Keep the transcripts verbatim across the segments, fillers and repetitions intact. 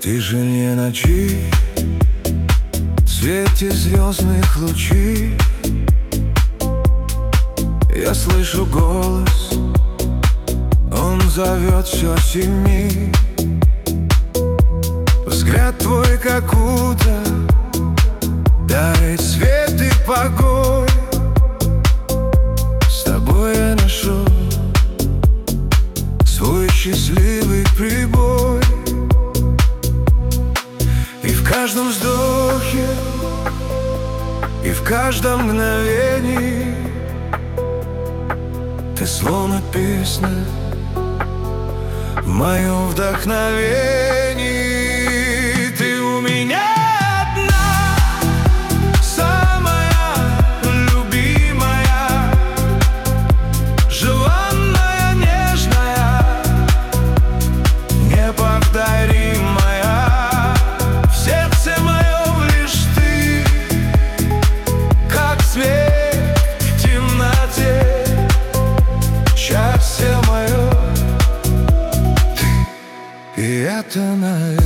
Ты же не ночи, в свете звездных лучей. Я слышу голос, он зовет все сильней. Взгляд твой как утро дарит свет и покой. С тобой я ношу свой счастливый прибой. И в каждом вздохе, и в каждом мгновении ты словно песня в моем вдохновении. Ты у меня одна, самая любимая, желанная, нежная, неповторимая. В сердце моем лишь ты, как свет в темноте. Счастье мое, ты, и это навек.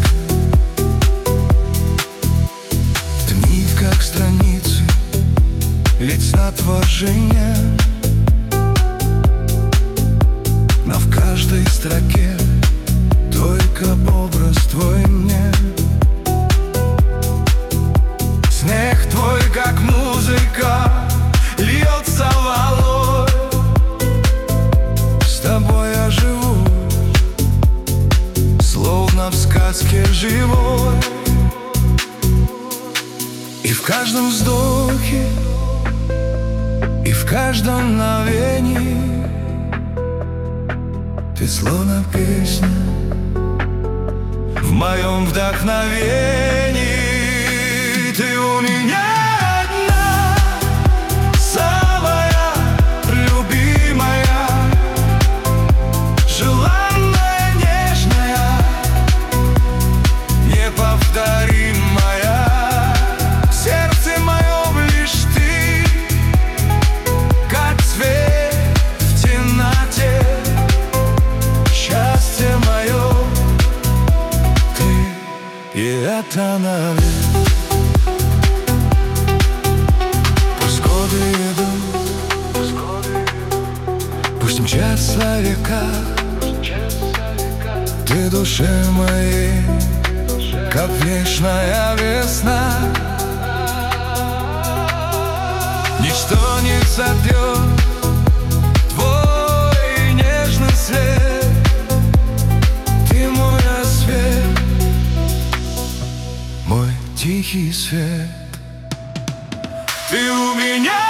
Дни как страницы, лица творения, но в каждой строке только образ твой мне. Снег твой как музыка льется волной. С тобой я живу, словно в сказке живой. И в каждом вздохе, и в каждом мгновении ты словно песня в моем вдохновении. Ты у меня одна, самая любимая, желанная, нежная, неповторимая. В сердце моем лишь ты, как свет в темноте. Счастье мое, ты, и это навек. Пусть годы идут, пусть мчатся века, ты душе моей, как вечная весна. Ничто не сотрет твой нежный свет. Ты мой рассвет, мой тихий свет. Ты у меня